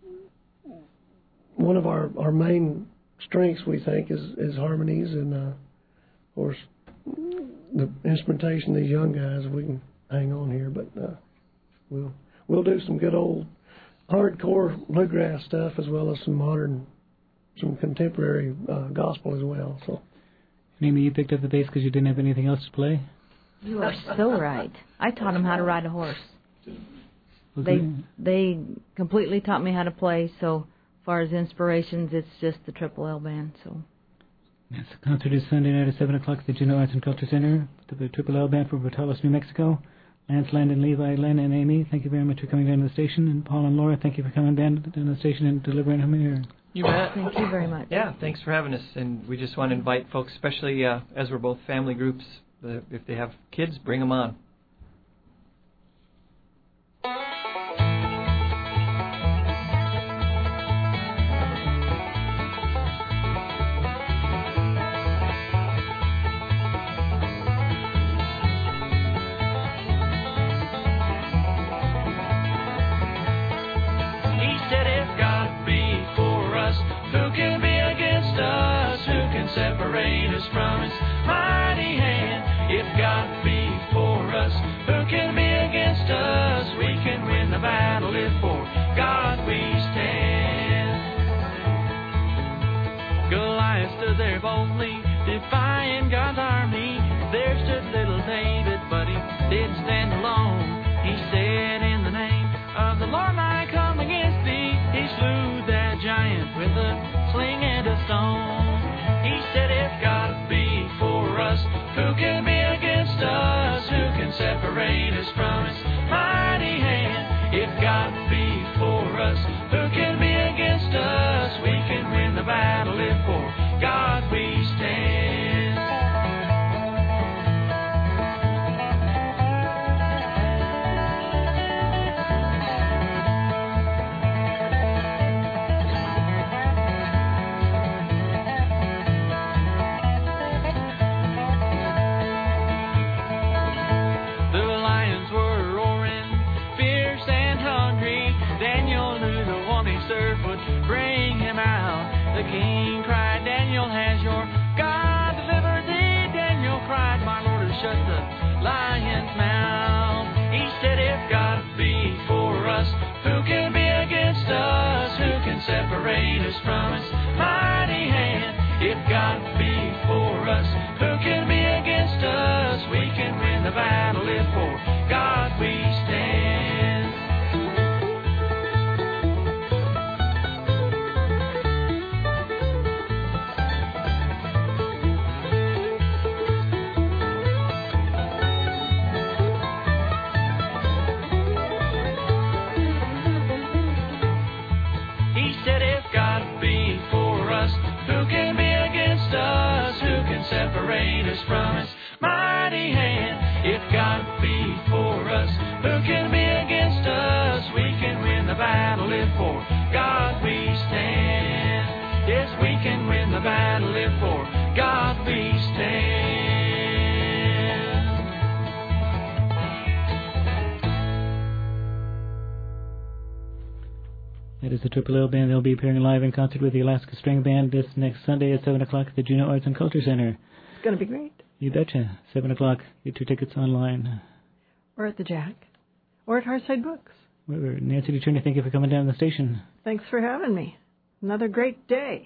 One of our, our main strengths, we think, is, is harmonies, and uh, of course the instrumentation. These young guys, we can hang on here, but uh, we'll we'll do some good old hardcore bluegrass stuff as well as some modern, some contemporary uh, gospel as well. So, Amy, you picked up the bass because you didn't have anything else to play? You are so right. I taught them how to ride a horse. Okay. They they completely taught me how to play. So. As far as inspirations, it's just the Triple L Band. So, yes, the concert is Sunday night at seven o'clock at the Juneau Arts and Culture Center. The Triple L Band from Portales, New Mexico. Lance, Landon, Levi, Len, and Amy, thank you very much for coming down to the station. And Paul and Laura, thank you for coming down to the station and delivering them here. You bet. Thank you very much. Yeah, thanks for having us. And we just want to invite folks, especially uh, as we're both family groups, uh, if they have kids, bring them on. Separate us from His mighty hand. If God be for us, who can be against us? We can win the battle if for God we stand. Goliath stood there boldly, defying God's army. There stood little David, but he didn't stand alone. He said, in the name of the Lord I come against thee. He slew that giant with a sling and a stone. He said, if God be for us, who can be against us? Who can separate us from His mighty hand? If God be for us, who can be against us? We the king cried, Daniel has your God delivered thee. Daniel cried, my Lord has shut the lion's mouth. He said, if God be for us, who can be against us? Who can separate us from his mighty hand? If God be for us, who can be against us? We can win the battle if for God we stand. He said, if God be for us, who can be against us? Who can separate us from his mighty hand? If God be for us, who can be against us? We can win the battle if for God we stand. Yes, we can win the battle if for God we stand. That is the Triple L Band. They'll be appearing live in concert with the Alaska String Band this next Sunday at seven o'clock at the Juneau Arts and Culture Center. It's going to be great. You betcha. seven o'clock. Get your tickets online. Or at the Jack. Or at Hearthside Books. We're Nancy Duchenne, thank you for coming down to the station. Thanks for having me. Another great day.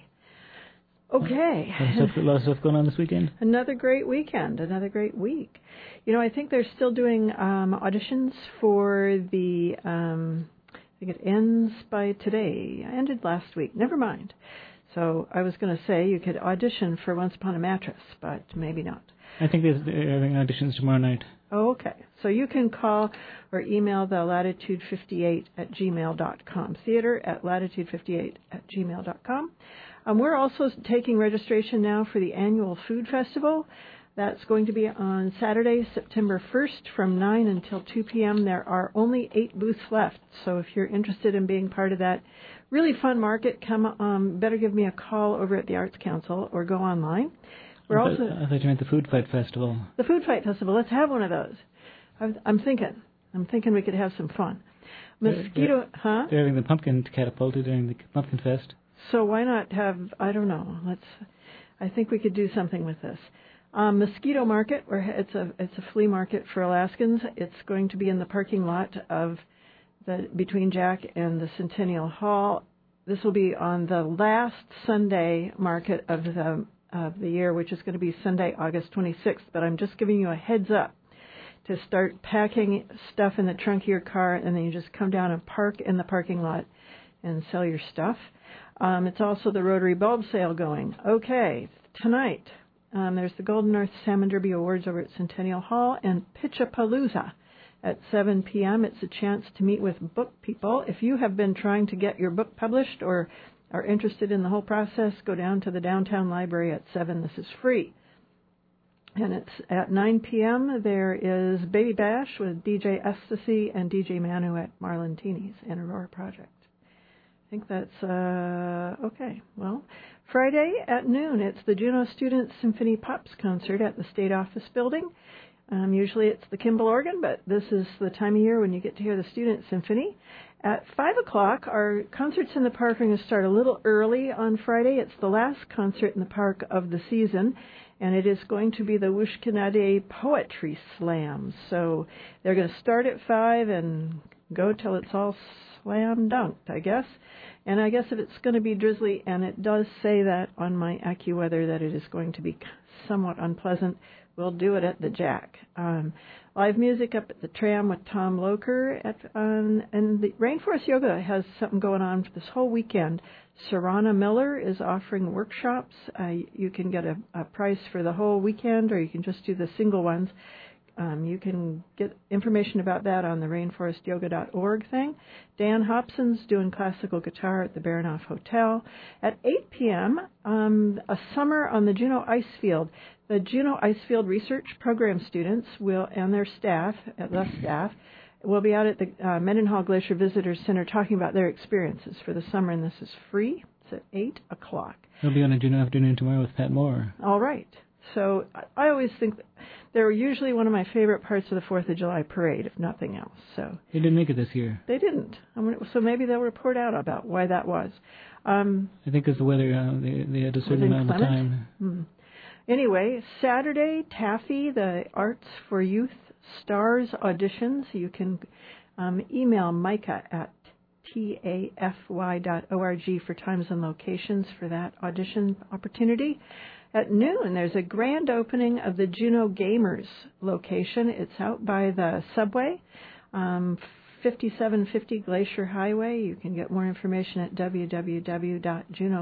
Okay. A lot of stuff, a lot of stuff going on this weekend? Another great weekend. Another great week. You know, I think they're still doing um, auditions for the... Um, I think it ends by today. I ended last week. Never mind. So I was going to say you could audition for Once Upon a Mattress, but maybe not. I think there's, they're having auditions tomorrow night. Oh, okay. So you can call or email the latitude fifty-eight at gmail dot com. Theater at latitude fifty-eight at gmail dot com. Um, we're also taking registration now for the annual food festival. That's going to be on Saturday, September first from nine until two p.m. There are only eight booths left, so if you're interested in being part of that really fun market, come. Um, better give me a call over at the Arts Council or go online. We're I also thought, I thought you meant the Food Fight Festival. The Food Fight Festival. Let's have one of those. I'm, I'm thinking. I'm thinking we could have some fun. Mosquito, they're, they're, huh? They're having the pumpkin catapulted during the Pumpkin Fest. So why not have? I don't know. Let's. I think we could do something with this. Um, Mosquito Market, where it's a it's a flea market for Alaskans. It's going to be in the parking lot of the between Jack and the Centennial Hall. This will be on the last Sunday market of the of the year, which is going to be Sunday, August twenty-sixth. But I'm just giving you a heads up to start packing stuff in the trunk of your car, and then you just come down and park in the parking lot and sell your stuff. Um, it's also the Rotary Bulb Sale going. Okay, tonight. Um, there's the Golden Earth Salmon Derby Awards over at Centennial Hall and Pitchapalooza at seven p.m. It's a chance to meet with book people. If you have been trying to get your book published or are interested in the whole process, go down to the downtown library at seven. This is free. And it's at nine p.m. There is Baby Bash with D J Ecstasy and D J Manu at Marlentini's and Aurora Project. I think that's, uh, okay. Well, Friday at noon, it's the Juneau Student Symphony Pops concert at the State Office Building. Um, usually it's the Kimball organ, but this is the time of year when you get to hear the Student Symphony. At five o'clock, our concerts in the park are going to start a little early on Friday. It's the last concert in the park of the season, and it is going to be the Wishkanade Poetry Slam. So they're going to start at five and go till it's all slam dunked, I guess. And I guess if it's going to be drizzly, and it does say that on my AccuWeather that it is going to be somewhat unpleasant, we'll do it at the Jack. Um, live music up at the Tram with Tom Loker. At, um, and the Rainforest Yoga has something going on for this whole weekend. Sarana Miller is offering workshops. Uh, you can get a, a price for the whole weekend, or you can just do the single ones. Um, you can get information about that on the rainforest yoga dot org thing. Dan Hobson's doing classical guitar at the Baranoff Hotel. At eight p.m., um, a summer on the Juneau Icefield. The Juneau Icefield Research Program students will and their staff, the staff, will be out at the uh, Mendenhall Glacier Visitors Center talking about their experiences for the summer, and this is free. It's at eight o'clock. We'll be on a Juneau afternoon tomorrow with Pat Moore. All right. So I, I always think they're usually one of my favorite parts of the Fourth of July parade, if nothing else. So they didn't make it this year. They didn't. I mean, so maybe they'll report out about why that was. Um, I think it's the weather. Uh, they, they had a certain amount of time. Hmm. Anyway, Saturday, Taffy, the Arts for Youth Stars auditions. You can um, email Micah at tafy dot org for times and locations for that audition opportunity. At noon, there's a grand opening of the Juneau Gamers location. It's out by the subway, um, fifty-seven fifty Glacier Highway. You can get more information at w w w dot juneau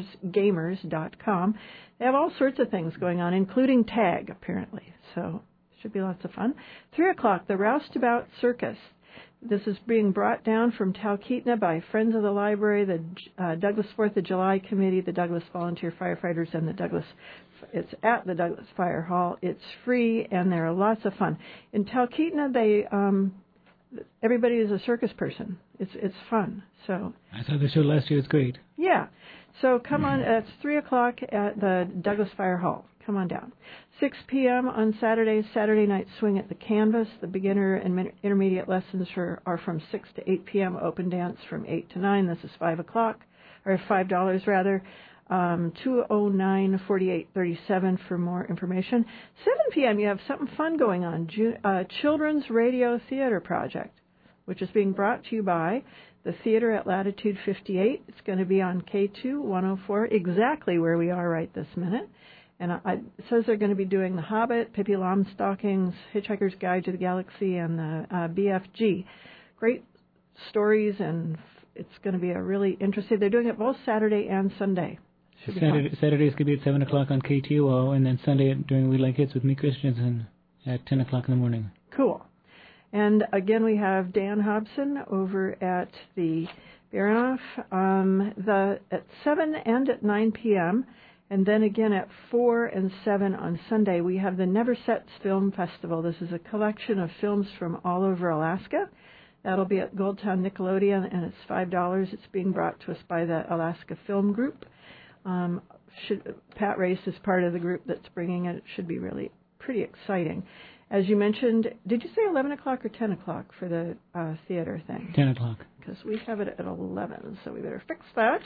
gamers dot com. They have all sorts of things going on, including tag, apparently. So it should be lots of fun. Three o'clock, the Roustabout Circus. This is being brought down from Talkeetna by Friends of the Library, the uh, Douglas Fourth of July Committee, the Douglas Volunteer Firefighters, and the Douglas. It's at the Douglas Fire Hall. It's free, and there are lots of fun. In Talkeetna, they um, everybody is a circus person. It's it's fun. So I saw the show last year. It's great. Yeah. So come on. It's three o'clock at the Douglas Fire Hall. Come on down. six p.m. on Saturday, Saturday night swing at the Canvas. The beginner and intermediate lessons for, are from six to eight p.m. Open dance from eight to nine. This is five o'clock, or five dollars rather. Um, two oh nine, forty-eight thirty-seven for more information. seven p.m. you have something fun going on. Ju- uh, Children's Radio Theater Project, which is being brought to you by the theater at Latitude fifty-eight. It's going to be on K two one oh four, exactly where we are right this minute. And I, it says they're going to be doing The Hobbit, Pippi Longstockings, Hitchhiker's Guide to the Galaxy, and the uh, B F G. Great stories, and it's going to be a really interesting. They're doing it both Saturday and Sunday. Should be Saturday, fun. Saturday's going to be at seven o'clock on K T O O, and then Sunday during We Like Hits with me, Christensen, at ten o'clock in the morning. Cool. And again, we have Dan Hobson over at the Baranoff um, the at seven and at nine p.m., and then again at four and seven on Sunday, we have the Never Sets Film Festival. This is a collection of films from all over Alaska. That'll be at Goldtown Nickelodeon, and it's five dollars. It's being brought to us by the Alaska Film Group. Um, should, Pat Race is part of the group that's bringing it. It should be really pretty exciting. As you mentioned, did you say eleven o'clock or ten o'clock for the uh, theater thing? ten o'clock. Because we have it at eleven, so we better fix that.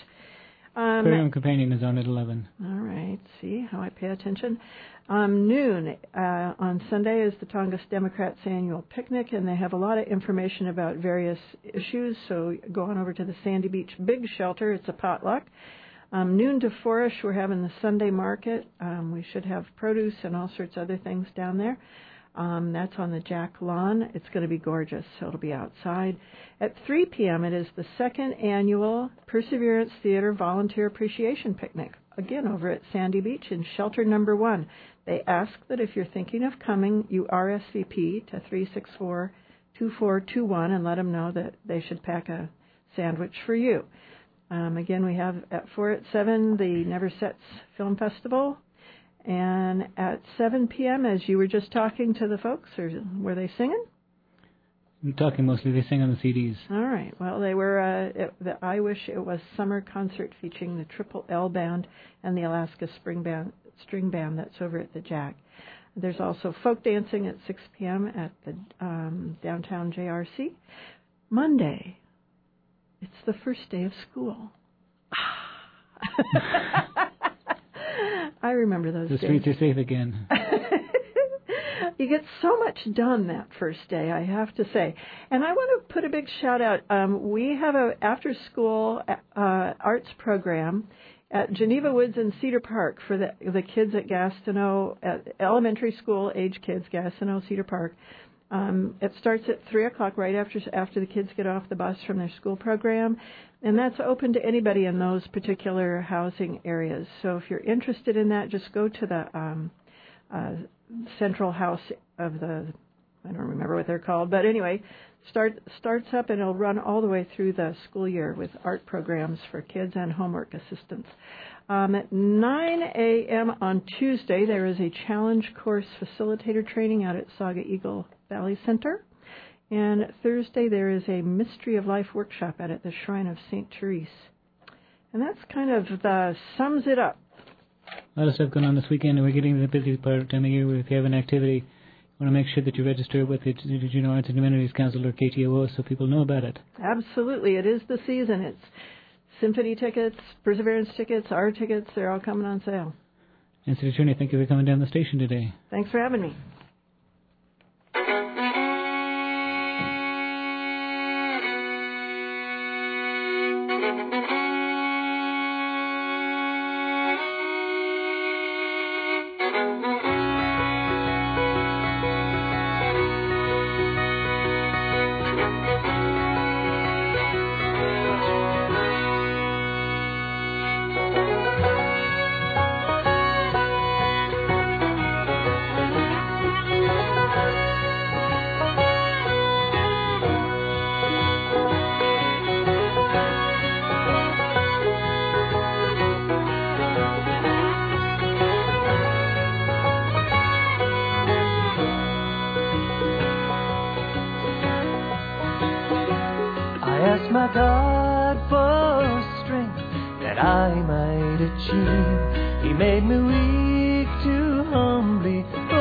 Um, Aquarium Companion is on at eleven. All right. See how I pay attention. Um, noon uh, on Sunday is the Tongass Democrats annual picnic, and they have a lot of information about various issues. So go on over to the Sandy Beach Big Shelter. It's a potluck. Um, noon to four-ish, we're having the Sunday market. Um, we should have produce and all sorts of other things down there. Um, that's on the Jack Lawn. It's going to be gorgeous, so it'll be outside. At three p.m., it is the second annual Perseverance Theater Volunteer Appreciation Picnic, again over at Sandy Beach in Shelter Number One. They ask that if you're thinking of coming, you R S V P to three six four, two four two one and let them know that they should pack a sandwich for you. Um, again, we have at four at seven the Never Sets Film Festival. And at seven p.m., as you were just talking to the folks, or were they singing? I'm talking mostly. They sing on the C Ds. All right. Well, they were uh, it, the I Wish It Was Summer concert featuring the Triple L Band and the Alaska Spring Band, String Band that's over at the Jack. There's also folk dancing at six p.m. at the um, downtown J R C. Monday, it's the first day of school. I remember those the days. streets are safe again. You get so much done that first day, I have to say. And I want to put a big shout out. Um, we have a after school uh, arts program at Geneva Woods and Cedar Park for the the kids at Gastineau, at elementary school age kids, Gastineau, Cedar Park. Um, it starts at three o'clock right after after the kids get off the bus from their school program, and that's open to anybody in those particular housing areas. So if you're interested in that, just go to the um, uh, central house of the, I don't remember what they're called, but anyway, start starts up and it'll run all the way through the school year with art programs for kids and homework assistance. Um, at nine a.m. on Tuesday, there is a challenge course facilitator training out at Saga Eagle Valley Center. And Thursday, there is a Mystery of Life workshop out at the Shrine of Saint Therese. And that's kind of the sums it up A lot of stuff going on this weekend, and we're getting to the busy part of time of year where if you have an activity, you want to make sure that you register with the Juneau Arts and Humanities Council or K T O O so people know about it. Absolutely. It is the season. It's symphony tickets, perseverance tickets, our tickets, they're all coming on sale. And City Attorney, thank you for coming down the station today. Thanks for having me. my God for strength that I might achieve. He made me weak to humbly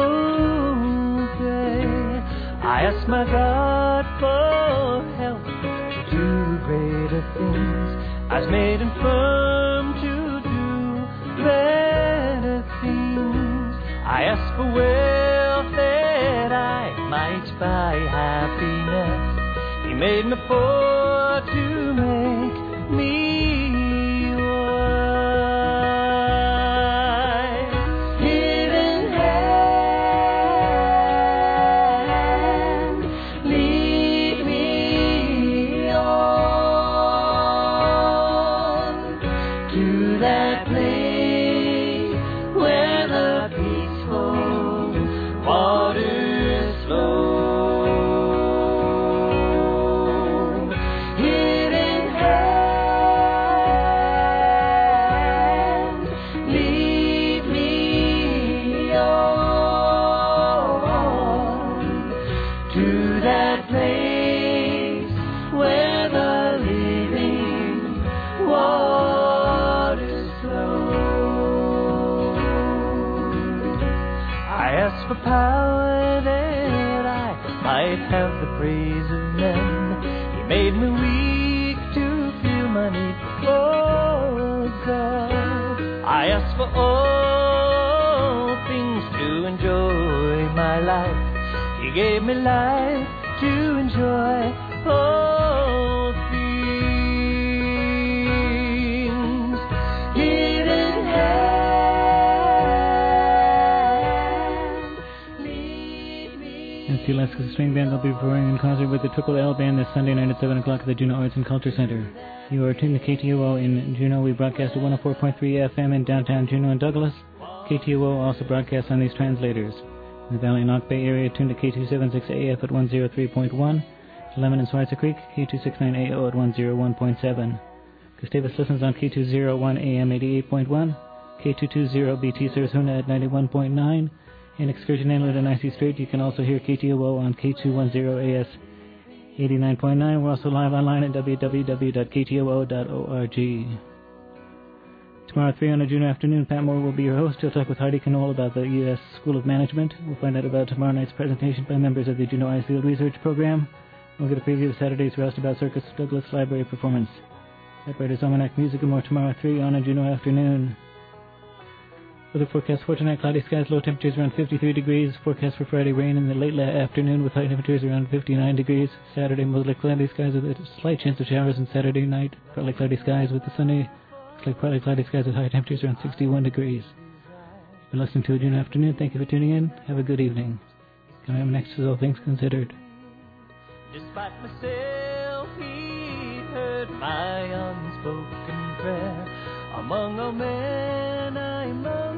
obey. I ask my God for help to do greater things. I was made him firm to do better things. I ask for wealth that I might buy happiness. He made me poor to make me wise. Hidden hand, lead me on to that place where the peaceful waters flow. For power that I might have the praise of men. He made me weak to feel my need for God. I ask for all things to enjoy my life. He gave me life to enjoy all things. Hidden hand. The Alaska String Band will be performing in concert with the Triple L Band this Sunday night at seven o'clock at the Juneau Arts and Culture Center. You are tuned to K T O O in Juneau. We broadcast at one oh four point three F M in downtown Juneau and Douglas. K T O O also broadcasts on these translators. In the Valley and Knock Bay area, tuned to K two seventy-six A F at one oh three point one. Lemon and Schweitzer Creek, K two sixty-nine A O at one oh one point seven. Gustavus listens on K two oh one A M eighty-eight point one. K two twenty B T serves Huna at ninety-one point nine. In Excursion Inlet and Icy Strait, you can also hear K T O O on K two ten A S eighty-nine point nine. We're also live online at w w w dot k t o o dot org. Tomorrow at three on a Juneau afternoon, Pat Moore will be your host. He'll talk with Heidi Knoll about the U S School of Management. We'll find out about tomorrow night's presentation by members of the Juneau Icefield Research Program. We'll get a preview of Saturday's Roustabout Circus Douglas Library performance. Typewriter's Almanac Music and more tomorrow at three on a Juneau afternoon. Weather forecast for tonight, cloudy skies, low temperatures around fifty-three degrees. Forecast for Friday, rain in the late afternoon with high temperatures around fifty-nine degrees. Saturday, mostly cloudy skies with a slight chance of showers. And Saturday night, partly cloudy skies with the Sunday, looks like partly cloudy skies with high temperatures around sixty-one degrees. You've been listening to a June afternoon. Thank you for tuning in. Have a good evening. Coming up next is All Things Considered. Despite myself, he heard my unspoken prayer. Among all men I love.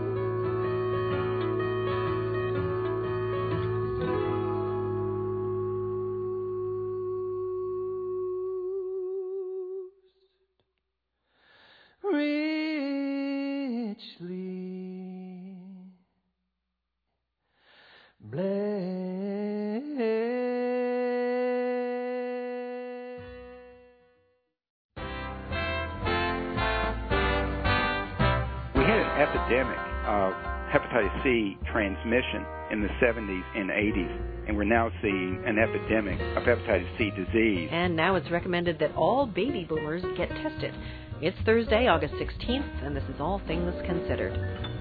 Richly blessed. We had an epidemic of hepatitis C transmission in the seventies and eighties, and we're now seeing an epidemic of hepatitis C disease. And now it's recommended that all baby boomers get tested. It's Thursday, August sixteenth, and this is All Things Considered.